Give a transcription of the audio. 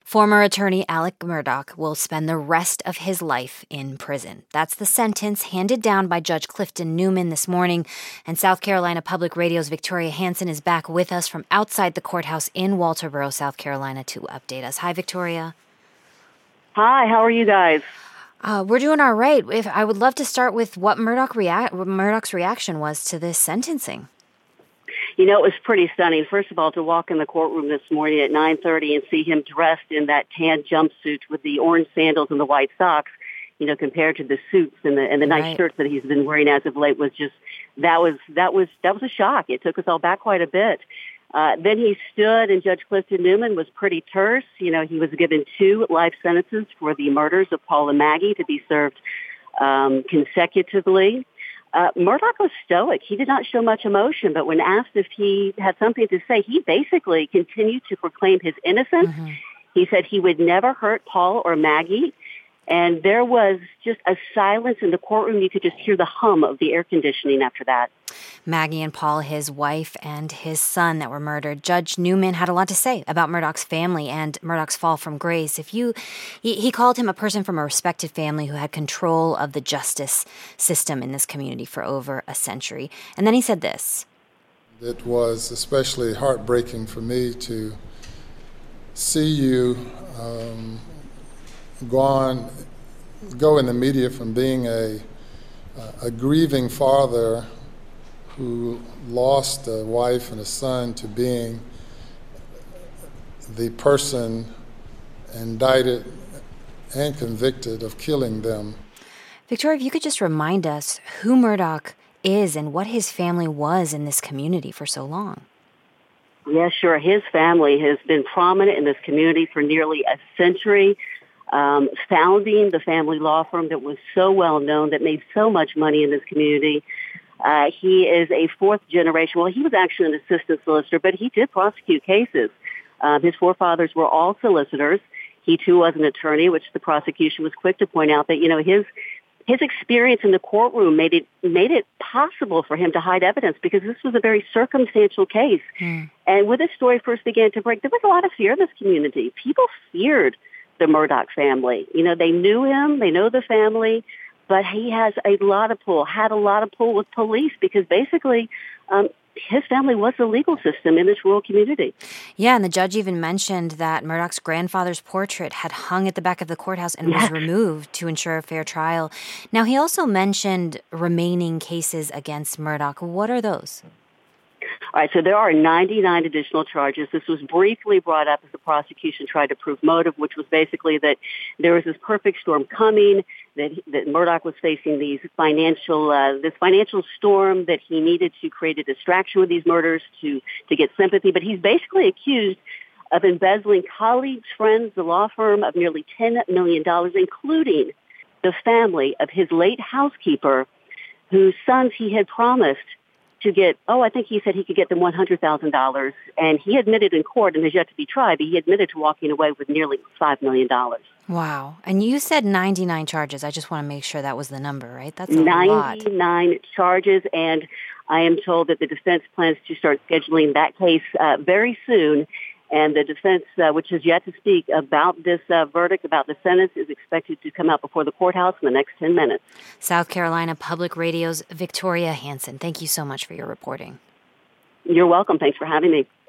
Former attorney Alec Murdaugh will spend the rest of his life in prison. That's the sentence handed down by Judge Clifton Newman this morning. And South Carolina Public Radio's Victoria Hanson is back with us from outside the courthouse in Walterboro, South Carolina, to update us. Hi, Victoria. Hi, how are you guys? We're doing all right. I would love to start with what Murdaugh's reaction was to this sentencing. You know, it was pretty stunning. First of all, to walk in the courtroom this morning at 9:30 and see him dressed in that tan jumpsuit with the orange sandals and the white socks, you know, compared to the suits and the nice shirts that he's been wearing as of late was just that was a shock. It took us all back quite a bit. Then he stood, and Judge Clifton Newman was pretty terse. You know, he was given 2 life sentences for the murders of Paul and Maggie to be served consecutively. Murdaugh was stoic. He did not show much emotion, but when asked if he had something to say, he basically continued to proclaim his innocence. Mm-hmm. He said he would never hurt Paul or Maggie. And there was just a silence in the courtroom. You could just hear the hum of the air conditioning after that. Maggie and Paul, his wife and his son that were murdered. Judge Newman had a lot to say about Murdaugh's family and Murdaugh's fall from grace. He called him a person from a respected family who had control of the justice system in this community for over a century. And then he said this. It was especially heartbreaking for me to see you go in the media from being a grieving father who lost a wife and a son to being the person indicted and convicted of killing them. Victoria, if you could just remind us who Murdaugh is and what his family was in this community for so long. Yeah, sure. His family has been prominent in this community for nearly a century. Founding the family law firm that was so well known, that made so much money in this community. He is a 4th generation. Well, he was actually an assistant solicitor, but he did prosecute cases. His forefathers were all solicitors. He too was an attorney, which the prosecution was quick to point out that, you know, his experience in the courtroom made it possible for him to hide evidence because this was a very circumstantial case. And when this story first began to break, there was a lot of fear in this community. People feared the Murdaugh family. You know, they knew him, they know the family, but he had a lot of pull with police because basically his family was the legal system in this rural community. Yeah, and the judge even mentioned that Murdaugh's grandfather's portrait had hung at the back of the courthouse and was removed to ensure a fair trial. Now, he also mentioned remaining cases against Murdaugh. What are those? All right, so there are 99 additional charges. This was briefly brought up as the prosecution tried to prove motive, which was basically that there was this perfect storm coming, that Murdaugh was facing this financial storm, that he needed to create a distraction with these murders to get sympathy. But he's basically accused of embezzling colleagues, friends, the law firm of nearly $10 million, including the family of his late housekeeper, whose sons he had promised to get, I think he said he could get them $100,000. And he admitted in court, and has yet to be tried, but he admitted to walking away with nearly $5 million. Wow. And you said 99 charges. I just want to make sure that was the number, right? That's a 99 charges, and I am told that the defense plans to start scheduling that case very soon. And the defense, which has yet to speak about this verdict, about the sentence, is expected to come out before the courthouse in the next 10 minutes. South Carolina Public Radio's Victoria Hanson, thank you so much for your reporting. You're welcome. Thanks for having me.